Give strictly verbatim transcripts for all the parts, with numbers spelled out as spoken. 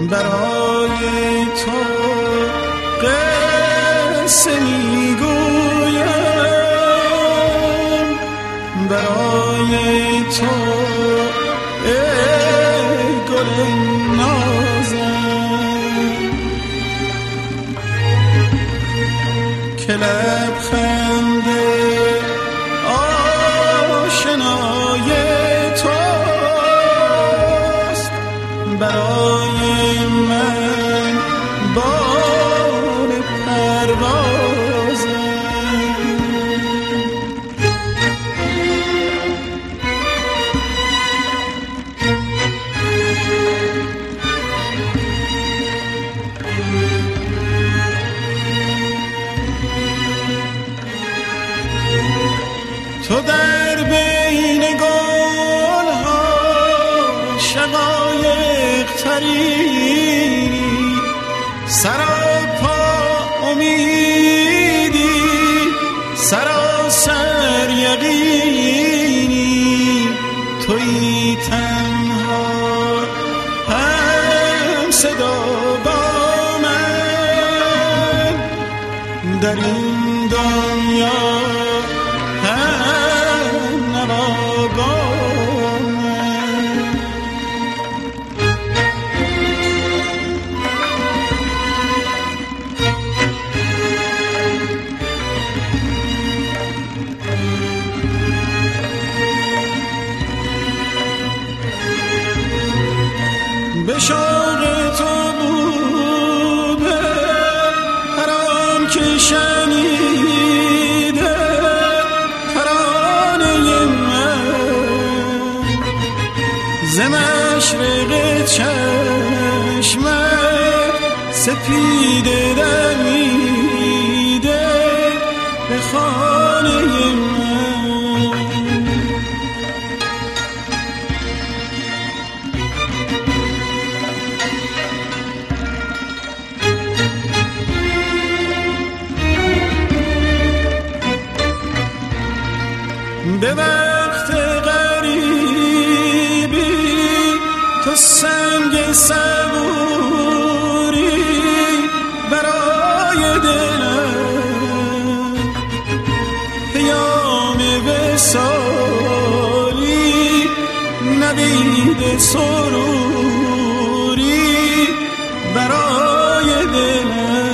برای تو قصه میگویم، برای تو ای گل نازم که لبخند آشنای توست، برای من بال پروازم. تو در بین گلها شقایق تری، سراپا امیدی، سراسر یقینی، تویی تنها هم صدا با من در این دنیا، هم نوا با من. به شوق تو بوده حرام که شنیده ترانه من، ز مشرق چشمت سپیده دمیده به خانه من. به وقت غریبی تو سنگ صبوری برای دلم، پیام وصالی نوید سروری برای دلم.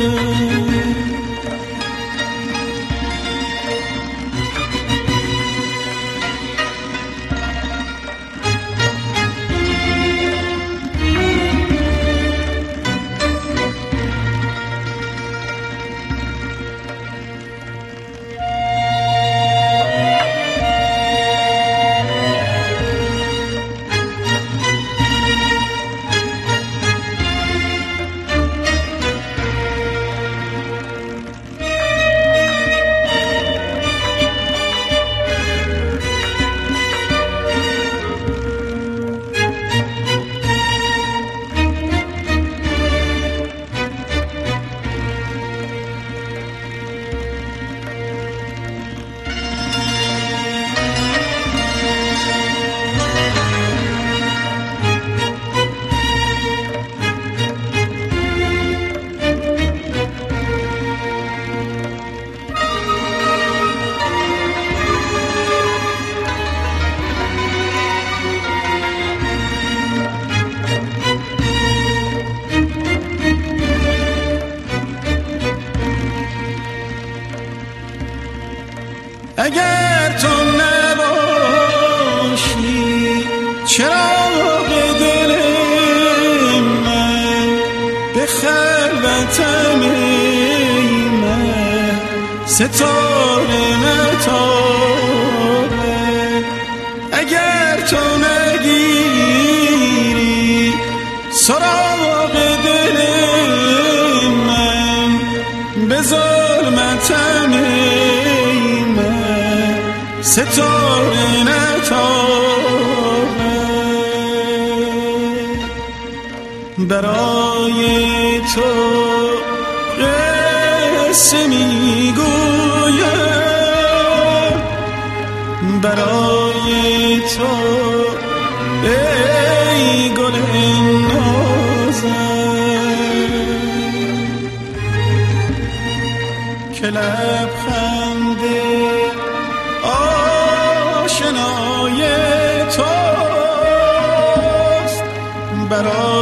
اگر تو نباشی چراغ دل من، به خلوتم ای من ستاره نتابد. اگر تو نگیری سراغ دل من، به ظلمتم ای من ستاره نتابد. برای تو قصه میگویم، برای تو ای گل نازم. لبخند آشنای توست برای